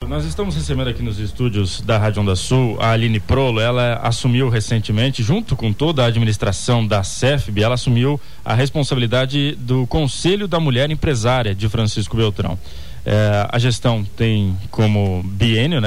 Nós estamos recebendo aqui nos estúdios da Rádio Onda Sul a Aline Prolo. Ela assumiu recentemente, junto com toda a administração da CEFB, ela assumiu a responsabilidade do Conselho da Mulher Empresária de Francisco Beltrão. A gestão tem como biênio,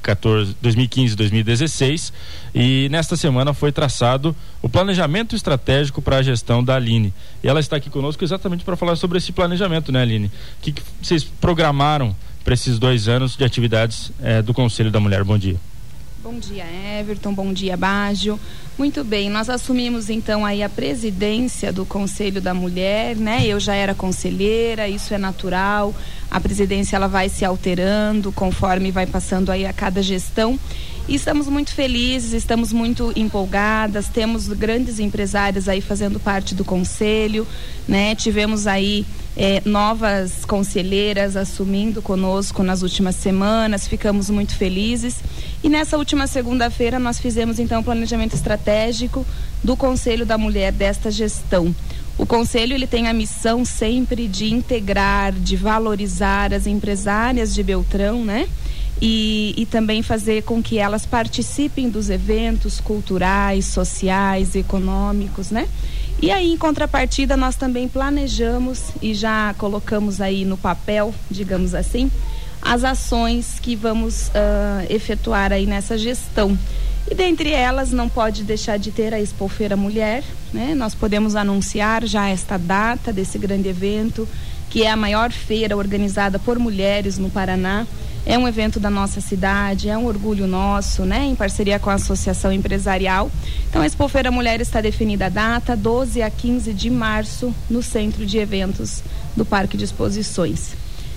2015-2016, e nesta semana foi traçado o planejamento estratégico para a gestão da Aline. E ela está aqui conosco exatamente para falar sobre esse planejamento, né, Aline? O que vocês programaram para esses 2 anos de atividades do Conselho da Mulher? Bom dia. Bom dia, Everton. Bom dia, Baggio. Muito bem, nós assumimos então aí a presidência do Conselho da Mulher, né? Eu já era conselheira, isso é natural. A presidência ela vai se alterando conforme vai passando aí a cada gestão. E estamos muito felizes, estamos muito empolgadas, temos grandes empresárias aí fazendo parte do conselho, né? Tivemos aí novas conselheiras assumindo conosco nas últimas semanas, ficamos muito felizes. E nessa última segunda-feira nós fizemos então o planejamento estratégico do Conselho da Mulher desta gestão. O Conselho ele tem a missão sempre de integrar, de valorizar as empresárias de Beltrão, né? E também fazer com que elas participem dos eventos culturais, sociais, econômicos, né? E aí, em contrapartida, nós também planejamos e já colocamos aí no papel, digamos assim, as ações que vamos efetuar aí nessa gestão. E dentre elas não pode deixar de ter a Expofeira Mulher, né? Nós podemos anunciar já esta data desse grande evento, que é a maior feira organizada por mulheres no Paraná. É um evento da nossa cidade, é um orgulho nosso, né? Em parceria com a Associação Empresarial. Então, a Expofeira Mulher está definida a data, 12 a 15 de março, no Centro de Eventos do Parque de Exposições.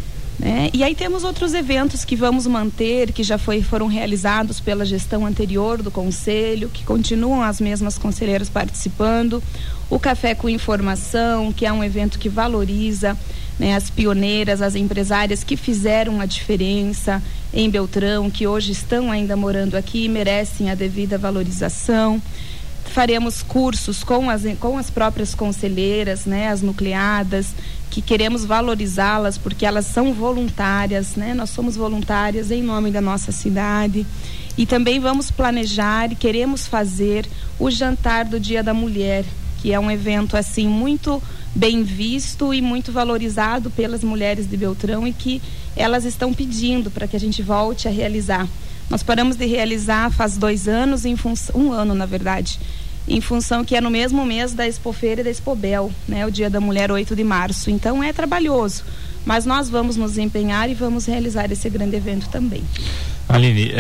E aí temos outros eventos que vamos manter, que já foram realizados pela gestão anterior do Conselho, que continuam as mesmas conselheiras participando. O Café com Informação, que é um evento que valoriza, né, as pioneiras, as empresárias que fizeram a diferença em Beltrão, que hoje estão ainda morando aqui e merecem a devida valorização. Faremos cursos com as próprias conselheiras, né, as nucleadas, que queremos valorizá-las porque elas são voluntárias, né? Nós somos voluntárias em nome da nossa cidade. E também vamos planejar e queremos fazer o jantar do Dia da Mulher, que é um evento assim muito bem visto e muito valorizado pelas mulheres de Beltrão e que elas estão pedindo para que a gente volte a realizar. Nós paramos de realizar faz 2 anos, um ano na verdade, em função que é no mesmo mês da Expofeira e da Expobel, né? O Dia da Mulher, 8 de março. Então é trabalhoso, mas nós vamos nos empenhar e vamos realizar esse grande evento também. Aline,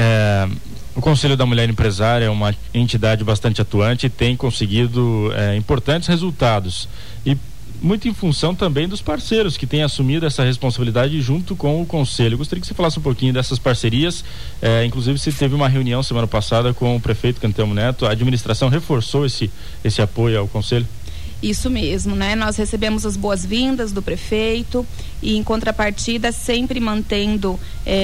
o Conselho da Mulher Empresária é uma entidade bastante atuante e tem conseguido importantes resultados. E muito em função também dos parceiros que têm assumido essa responsabilidade junto com o Conselho. Gostaria que você falasse um pouquinho dessas parcerias. Inclusive, você teve uma reunião semana passada com o prefeito Cantelmo Neto. A administração reforçou esse apoio ao Conselho? Isso mesmo, né? Nós recebemos as boas-vindas do prefeito e, em contrapartida, sempre mantendo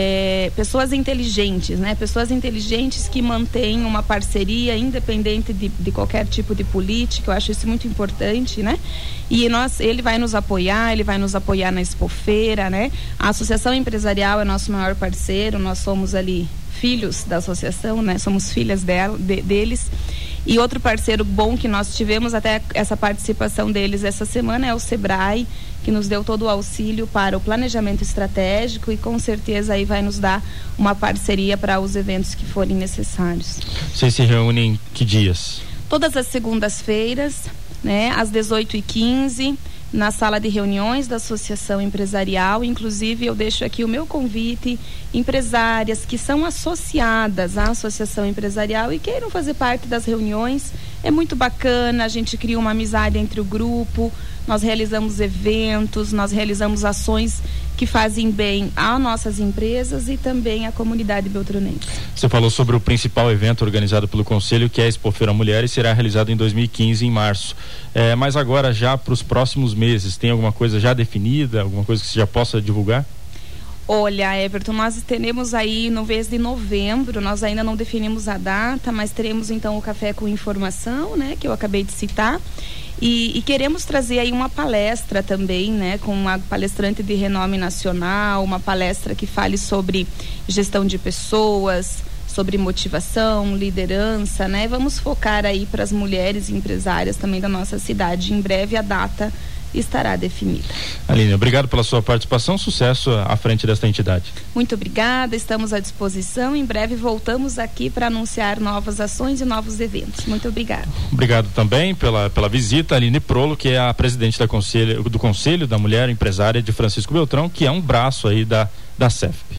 pessoas inteligentes, né? Pessoas inteligentes que mantêm uma parceria independente de qualquer tipo de política. Eu acho isso muito importante, né? E ele vai nos apoiar na Expofeira, né? A Associação Empresarial é nosso maior parceiro, nós somos ali filhos da associação, né? Somos filhas deles. E outro parceiro bom que nós tivemos, até essa participação deles essa semana, é o Sebrae, que nos deu todo o auxílio para o planejamento estratégico e com certeza aí vai nos dar uma parceria para os eventos que forem necessários. Vocês se reúnem que dias? Todas as segundas-feiras, né, às 18h15, na sala de reuniões da Associação Empresarial. Inclusive, eu deixo aqui o meu convite, empresárias que são associadas à Associação Empresarial e queiram fazer parte das reuniões. É muito bacana, a gente cria uma amizade entre o grupo, nós realizamos eventos, nós realizamos ações que fazem bem a nossas empresas e também à comunidade beltronense. Você falou sobre o principal evento organizado pelo Conselho, que é a Expofeira Mulher, e será realizado em 2015, em março. Mas agora, já para os próximos meses, tem alguma coisa já definida, alguma coisa que você já possa divulgar? Olha, Everton, nós teremos aí no mês de novembro, nós ainda não definimos a data, mas teremos então o Café com Informação, né, que eu acabei de citar, e queremos trazer aí uma palestra também, né, com uma palestrante de renome nacional, uma palestra que fale sobre gestão de pessoas, sobre motivação, liderança, né, vamos focar aí para as mulheres empresárias também da nossa cidade. Em breve a data estará definida. Aline, obrigado pela sua participação, sucesso à frente desta entidade. Muito obrigada, estamos à disposição, em breve voltamos aqui para anunciar novas ações e novos eventos. Muito obrigada. Obrigado também pela visita, Aline Prolo, que é a presidente do Conselho da Mulher Empresária de Francisco Beltrão, que é um braço aí da CEFP.